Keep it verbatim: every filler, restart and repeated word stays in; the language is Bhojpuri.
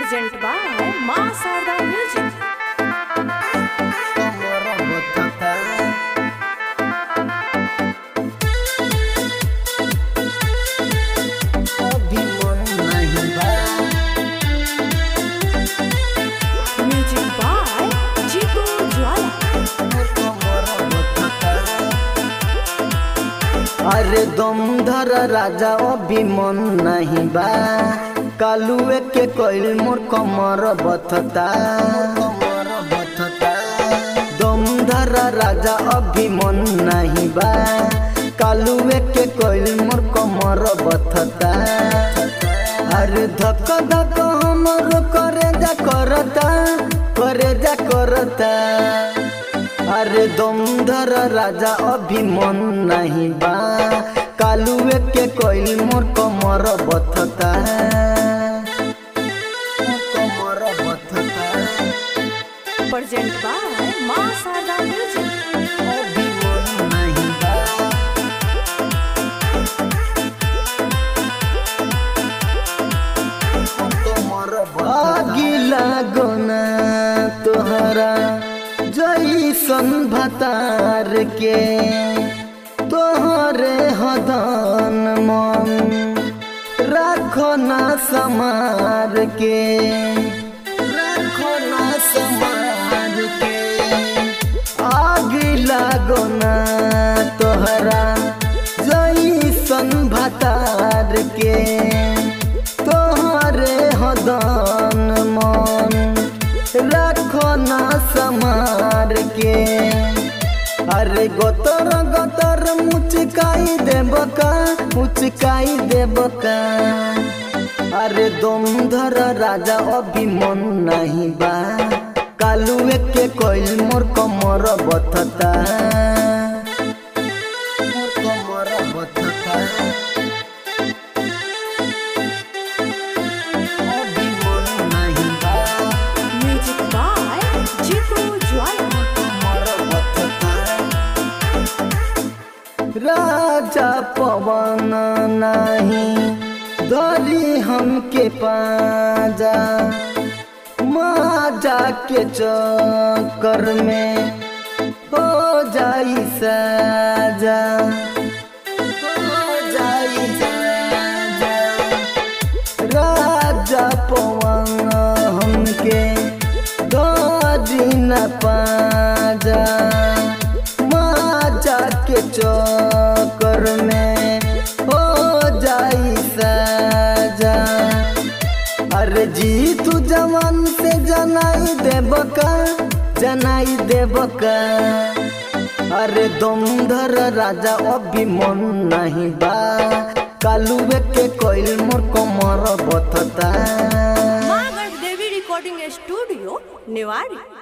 Present by Ma Sarda Music. Music by Chiku Jwala. अरे दमधर राजा अभी मन नहीं बा कालुए के कोइल मोर कमर बथता कमर बथता दमधर राजा अभी मन नहीं बा कालुए के कोइल मोर कमर बथता अरे धक धक हमर करे जा करता करे जा करता अरे दमधर राजा अभी मन नहीं बा कालुए के कोइल मोर कमर बथता कमर बथता Present by Ma Sarda Music. अभी मन नहीं बा कमर अगिला गोना तोहरा जैसन भतार के तोहरे हदन मन राखो ना समार के राखो ना समार के आग लागो ना तोहरा जैसन भतार के तोहरे हदन मन राखो ना समार के अरे गोतर गोतर मुचकाई देबका मुचकाई देबका अरे दमधर राजा अभी मन नहीं बा कालुए के कोइल मोर कमर बथता मोर कमर बथता अभी मन नहीं बा Music by Chiku Jwala. राजा पवन नहीं धरी हमके पाजा माजा के चक्कर में हो जाई साजा हो जाई साजा राजा पवन हमके धरी न पाजा के चक्कर में हो जाई साजा अरे जी तू जवान से जनाई देबका जनाई देबका अरे दमधर राजा अभी मन नहीं बा कालुए के कोइल मोर कमर बथता Ma Devi Recording Studio, Newari.